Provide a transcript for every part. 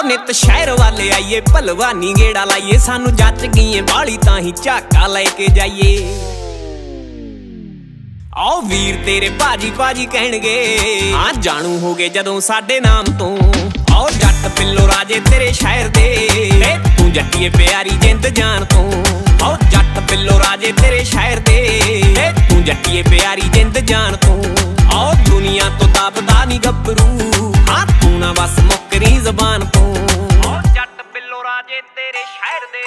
नित शहर वाले आइए भलवानी गेड़ा लाइए सानू जच गई बाली तां ही झाका लेके जाइए। आओ वीर तेरे भाजी भाजी कहणगे हाँ जानू हो गए जदों साडे नाम तो। आओ जट पिल्लो राजे तेरे शहर दे तू जट्टीए प्यारी जिंद जान तो। आओ जट पिल्लो राजे तेरे शहर दे तू जट्टीए प्यारी जिंद जान तो। आओ दुनिया तो दबदा नी गभरू हाँ तू ना बस मुकरी जबान तो। आओ जट पिल्लो राजे तेरे शहर दे।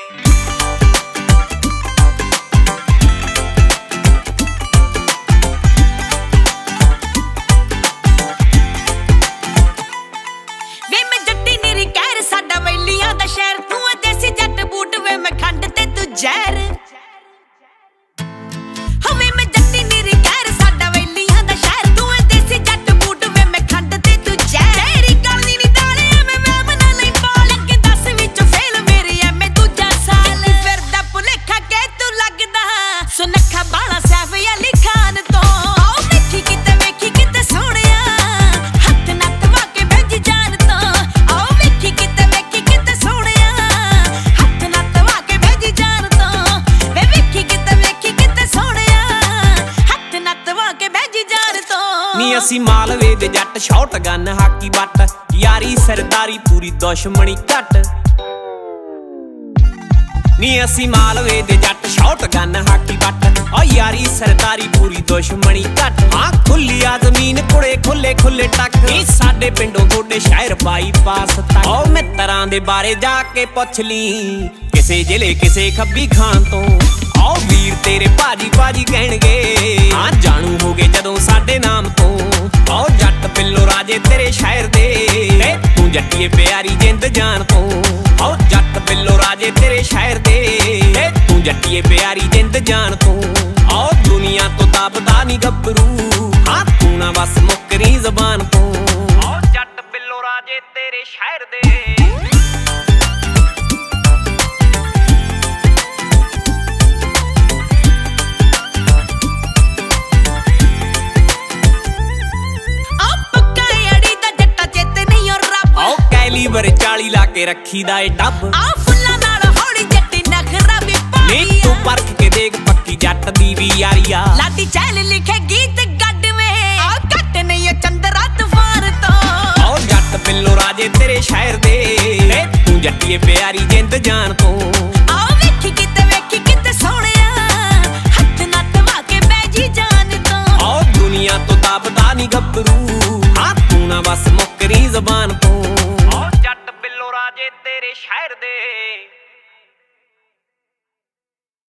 असी मालवे दे जट शॉट गन हाकी बट यारी सरदारी पूरी दुश्मनी घट। नी असी मालवे दे जट शॉट गन हाकी बट ओ यारी सरदारी पूरी दुश्मनी घट। हाँ खुली आ जमीन कुड़े खुले खुले टक साडे पिंडों थोड़े शहर बाईपास तक। ओ मित्रां दे बारे जाके पुछ ली किसे जिले किसे खब्बी खान तो। आओ वीर तेरे भाजी भाजी कहणगे हाँ जानू हो गए जदों साडे नाम तो। आओ जट पिल्लो राजे तेरे शहर दे तू जट्टीए प्यारी जिंद जान तो। आओ जट पिल्लो राजे तेरे शहर दे तू जट्टीए प्यारी जिंद जान तो। आओ दुनिया तो दबदा नी गभरू हाँ तू ना बस मुकरी जबान तो। आओ जट पिल्लो राजे तेरे शहर दे। कैलीबर 40 ला के रखी दा ए डब फुल्लां नाल हौली जट्टी नखरा भी पाई। तू परख के देख पक्की जट दी भी यारिया लाटी चैल लिखे गीत गड में कट नहीं चंद्रा तूफान तो। आओ जट पिल्लो राजे तेरे शहर दे तू जट्टीए प्यारी जिंद जान तो। आओ वेखी किते सोहणिया हथ ना तवा के बैजी जान तो। आओ दुनिया तो दबदा नी गभरू हाँ तू ना बस